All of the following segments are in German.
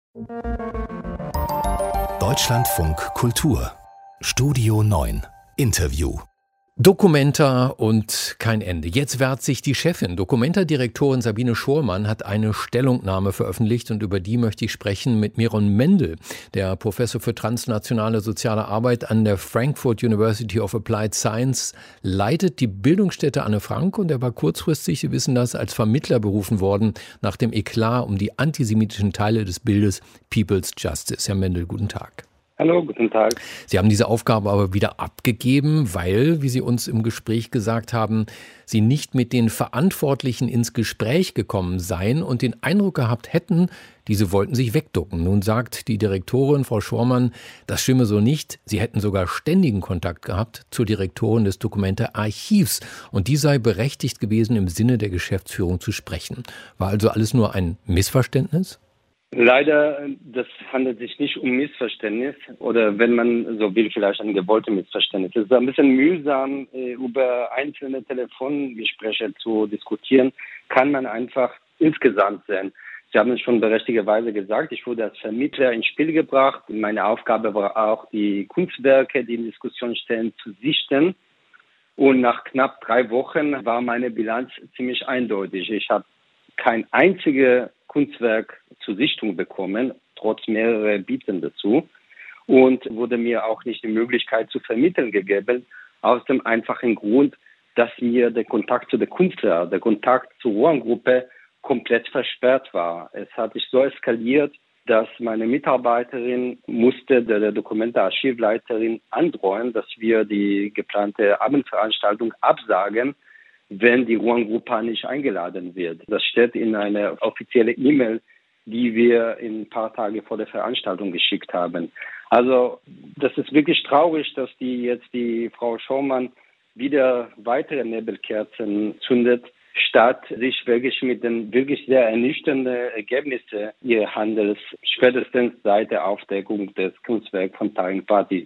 Deutschlandfunk Kultur Studio 9 Interview. Documenta und kein Ende. Jetzt wehrt sich die Chefin. Documenta-Direktorin Sabine Schormann hat eine Stellungnahme veröffentlicht und über die möchte ich sprechen mit Miron Mendel, der Professor für transnationale soziale Arbeit an der Frankfurt University of Applied Science, leitet die Bildungsstätte Anne Frank und er war kurzfristig, Sie wissen das, als Vermittler berufen worden nach dem Eklat um die antisemitischen Teile des Bildes People's Justice. Herr Mendel, guten Tag. Hallo, guten Tag. Sie haben diese Aufgabe aber wieder abgegeben, weil, wie Sie uns im Gespräch gesagt haben, Sie nicht mit den Verantwortlichen ins Gespräch gekommen seien und den Eindruck gehabt hätten, diese wollten sich wegducken. Nun sagt die Direktorin, Frau Schormann, das stimme so nicht. Sie hätten sogar ständigen Kontakt gehabt zur Direktorin des Dokumente-Archivs und die sei berechtigt gewesen, im Sinne der Geschäftsführung zu sprechen. War also alles nur ein Missverständnis? Leider, das handelt sich nicht um Missverständnis oder wenn man so will, vielleicht ein gewolltes Missverständnis. Es ist ein bisschen mühsam, über einzelne Telefongespräche zu diskutieren, kann man einfach insgesamt sehen. Sie haben es schon berechtigterweise gesagt, ich wurde als Vermittler ins Spiel gebracht. Meine Aufgabe war auch, die Kunstwerke, die in Diskussion stehen, zu sichten. Und nach knapp 3 Wochen war meine Bilanz ziemlich eindeutig. Ich habe kein einziges Kunstwerk zur Sichtung bekommen, trotz mehrerer Bieten dazu. Und wurde mir auch nicht die Möglichkeit zu vermitteln gegeben, aus dem einfachen Grund, dass mir der Kontakt zu der Künstler, der Kontakt zur Ruhrgruppe komplett versperrt war. Es hat sich so eskaliert, dass meine Mitarbeiterin musste der Dokumente-Archivleiterin androhen, dass wir die geplante Abendveranstaltung absagen, wenn die Ruhrgruppe nicht eingeladen wird. Das steht in einer offiziellen E-Mail, die wir ein paar Tage vor der Veranstaltung geschickt haben. Also das ist wirklich traurig, dass die Frau Schormann wieder weitere Nebelkerzen zündet, statt sich wirklich mit den wirklich sehr ernüchternden Ergebnissen ihres Handels spätestens seit der Aufdeckung des Kunstwerks von Taring Pati.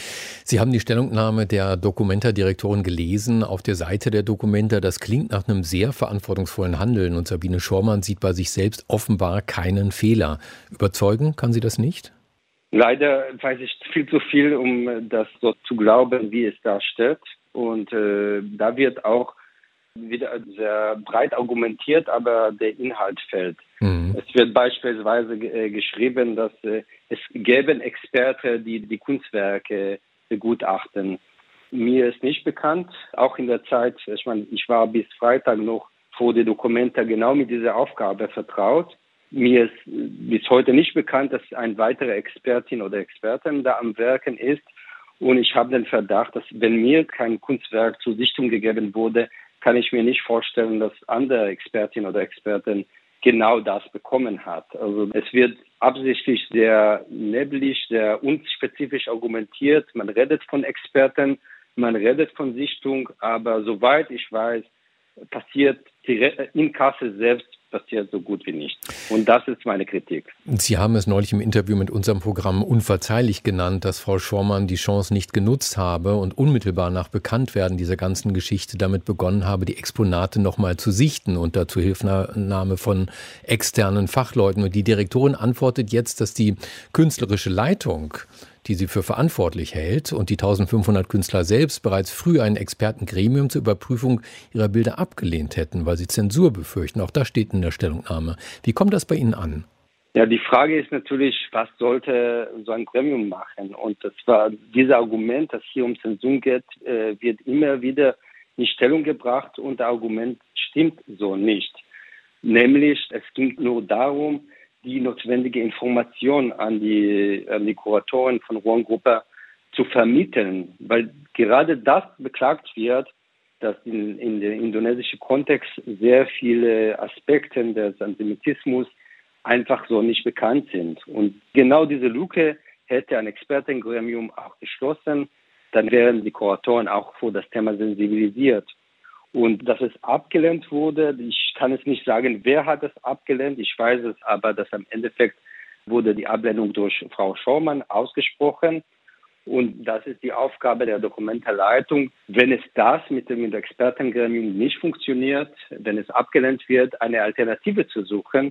Sie haben die Stellungnahme der Documenta-Direktorin gelesen auf der Seite der Documenta. Das klingt nach einem sehr verantwortungsvollen Handeln und Sabine Schormann sieht bei sich selbst offenbar keinen Fehler. Überzeugen kann sie das nicht? Leider weiß ich viel zu viel, um das so zu glauben, wie es da steht. Und da wird auch wieder sehr breit argumentiert, aber der Inhalt fehlt. Es wird beispielsweise geschrieben, dass es gäbe Experten, die Kunstwerke begutachten. Mir ist nicht bekannt, auch in der Zeit, ich war bis Freitag noch vor der Documenta genau mit dieser Aufgabe vertraut. Mir ist bis heute nicht bekannt, dass ein weiterer Expertin oder Expertin da am Werken ist. Und ich habe den Verdacht, dass wenn mir kein Kunstwerk zur Sichtung gegeben wurde, kann ich mir nicht vorstellen, dass andere Expertin oder Expertin genau das bekommen hat. Also es wird absichtlich sehr neblig, sehr unspezifisch argumentiert. Man redet von Experten, man redet von Sichtung, aber soweit ich weiß, passiert in Kassel selbst passiert so gut wie nicht. Und das ist meine Kritik. Sie haben es neulich im Interview mit unserem Programm unverzeihlich genannt, dass Frau Schormann die Chance nicht genutzt habe und unmittelbar nach Bekanntwerden dieser ganzen Geschichte damit begonnen habe, die Exponate nochmal zu sichten unter Zuhilfenahme von externen Fachleuten. Und die Direktorin antwortet jetzt, dass die künstlerische Leitung, die sie für verantwortlich hält, und die 1500 Künstler selbst bereits früh ein Expertengremium zur Überprüfung ihrer Bilder abgelehnt hätten, weil sie Zensur befürchten. Auch das steht in der Stellungnahme. Wie kommt das bei Ihnen an? Ja, die Frage ist natürlich, was sollte so ein Gremium machen? Und das war dieses Argument, dass hier um Zensur geht, wird immer wieder in Stellung gebracht und das Argument stimmt so nicht. Nämlich, es ging nur darum, die notwendige Information an die Kuratoren von Ruhrgruppe zu vermitteln, weil gerade das beklagt wird, dass in der indonesischen Kontext sehr viele Aspekte des Antisemitismus einfach so nicht bekannt sind. Und genau diese Lücke hätte ein Expertengremium auch geschlossen, dann wären die Kuratoren auch für das Thema sensibilisiert. Und dass es abgelehnt wurde, ich kann es nicht sagen, wer hat es abgelehnt, ich weiß es aber, dass am Endeffekt wurde die Ablehnung durch Frau Schormann ausgesprochen. Und das ist die Aufgabe der Dokumentarleitung. Wenn es das mit dem Expertengremium nicht funktioniert, wenn es abgelehnt wird, eine Alternative zu suchen,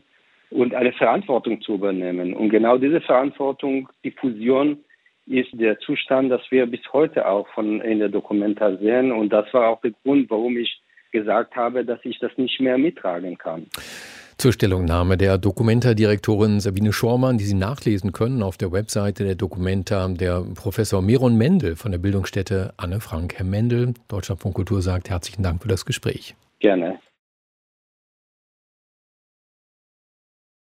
und eine Verantwortung zu übernehmen. Und genau diese Verantwortung, die Fusion, ist der Zustand, das wir bis heute auch in der Documenta sehen. Und das war auch der Grund, warum ich gesagt habe, dass ich das nicht mehr mittragen kann. Zur Stellungnahme der Documenta-Direktorin Sabine Schormann, die Sie nachlesen können auf der Webseite der Documenta, der Professor Meron Mendel von der Bildungsstätte Anne Frank. Herr Mendel, Deutschlandfunk Kultur sagt herzlichen Dank für das Gespräch. Gerne.